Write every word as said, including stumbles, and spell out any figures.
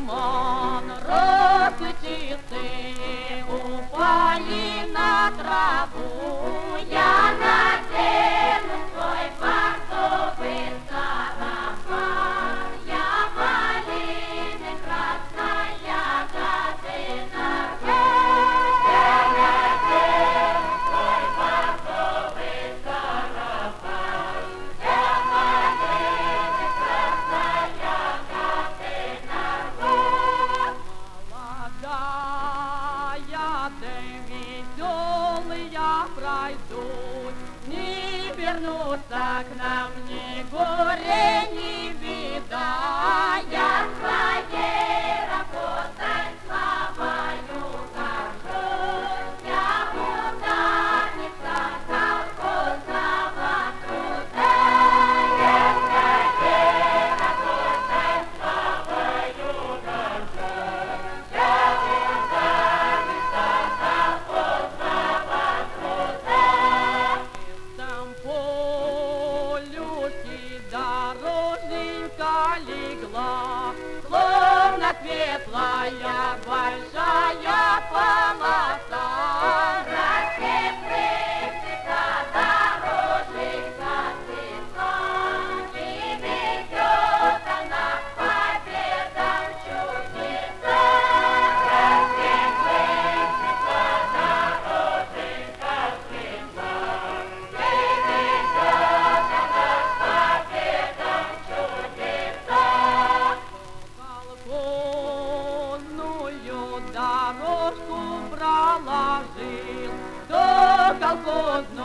туман, росы чистые упали на траву. Я надену свой бордовый сарафан, я малины красной ягоды нарву. Я надену свой бордовый сарафан, я малины красной ягоды нарву. Молодая, да веселая пройдут, не вернутся к нам ни горе, ни беда. Я своей работой славою горжусь, я ударница колхозного труда. Я своей работой славою горжусь, я ударница колхозного труда. Там полюшки дороженька легла, словно светлая большая полоса. Рассыпается дороженька светла, и ведет она к победам чудеса. Рассыпается дороженька светла, и ведет она к победам чудеса. Колхозную дорожку проложил, до колхозной